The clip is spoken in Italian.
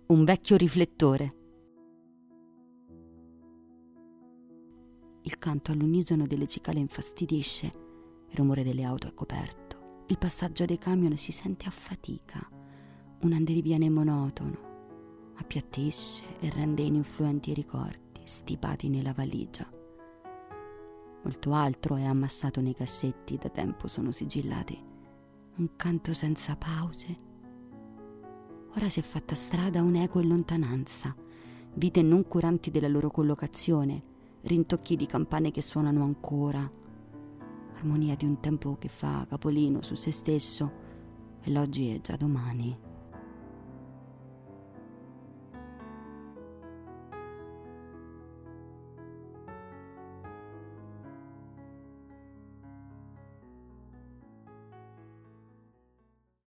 un vecchio riflettore. Il canto all'unisono delle cicale infastidisce, il rumore delle auto è coperto, il passaggio dei camion si sente a fatica, un andiriviene monotono, appiattisce e rende ininfluenti i ricordi stipati nella valigia. Molto altro è ammassato nei cassetti, da tempo sono sigillati, un canto senza pause. Ora si è fatta strada un'eco in lontananza, vite non curanti della loro collocazione, rintocchi di campane che suonano ancora, armonia di un tempo che fa capolino su se stesso e l'oggi è già domani.